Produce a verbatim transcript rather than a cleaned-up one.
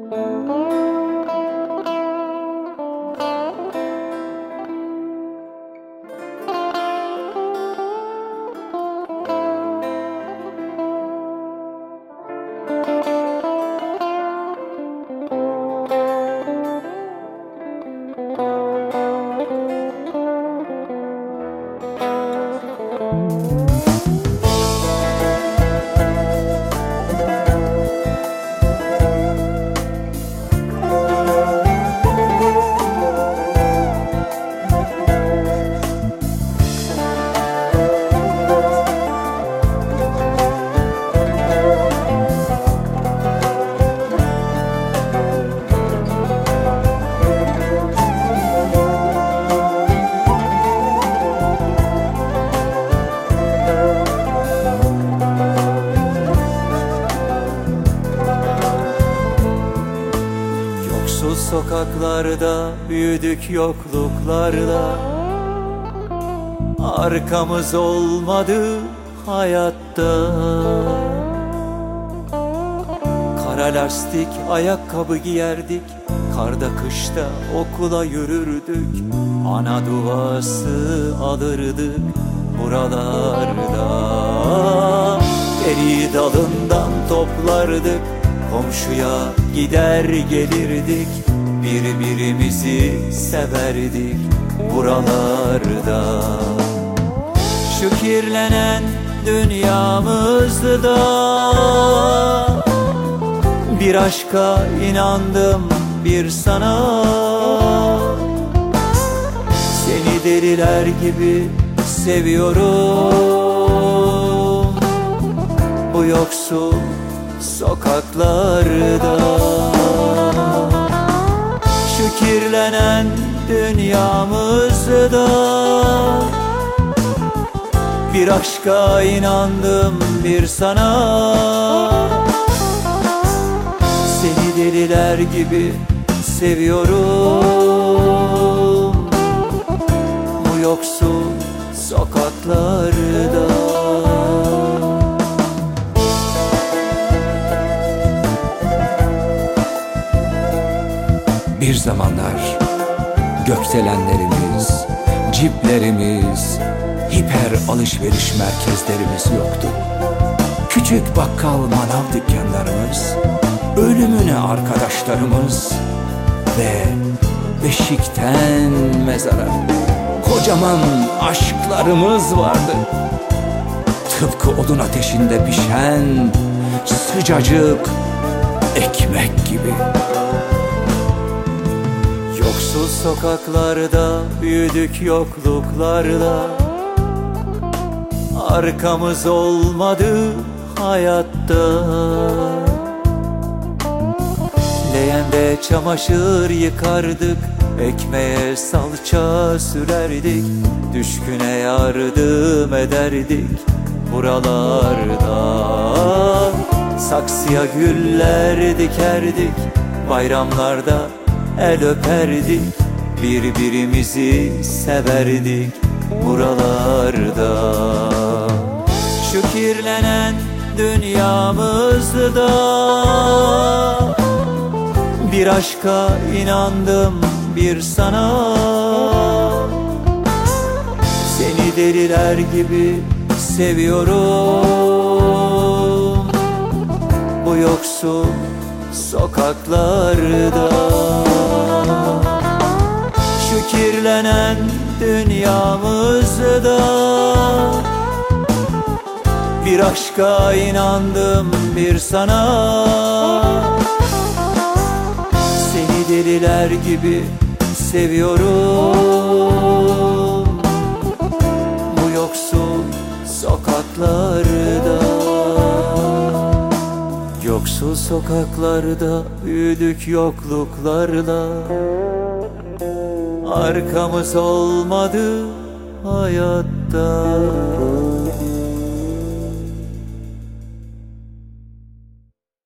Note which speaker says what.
Speaker 1: Sokaklarda büyüdük, yokluklarla. Arkamız olmadı hayatta. Kara lastik ayakkabı giyerdik, karda kışta okula yürürdük. Ana duası alırdık buralarda. Eri dalından toplardık, komşuya gider gelirdik. Birbirimizi severdik buralarda. Şu kirlenen dünyamızda bir aşka inandım, bir sana. Seni deliler gibi seviyorum bu yoksul sokaklarda. Şu kirlenen dünyamızda bir aşka inandım, bir sana. Seni deliler gibi seviyorum bu yoksul sokaklarda.
Speaker 2: Bir zamanlar gökdelenlerimiz, ciplerimiz, hiper alışveriş merkezlerimiz yoktu. Küçük bakkal manav dükkanlarımız, ölümüne arkadaşlarımız ve beşikten mezara kocaman aşklarımız vardı. Tıpkı odun ateşinde pişen sıcacık ekmek gibi.
Speaker 1: Yoksul sokaklarda büyüdük, yokluklarla. Arkamız olmadı hayatta. Leğende çamaşır yıkardık, ekmeğe salça sürerdik. Düşküne yardım ederdik buralarda. Saksıya güller dikerdik, bayramlarda el öperdik. Birbirimizi severdik buralarda. Şu kirlenen dünyamızda bir aşka inandım, bir sana. Seni deliler gibi seviyorum bu yoksul sokaklarda. Şu kirlenen dünyamızda bir aşka inandım, bir sana. Seni deliler gibi seviyorum bu yoksul sokaklarda. Yoksul sokaklarda büyüdük, yokluklarla. Arkamız olmadı hayatta.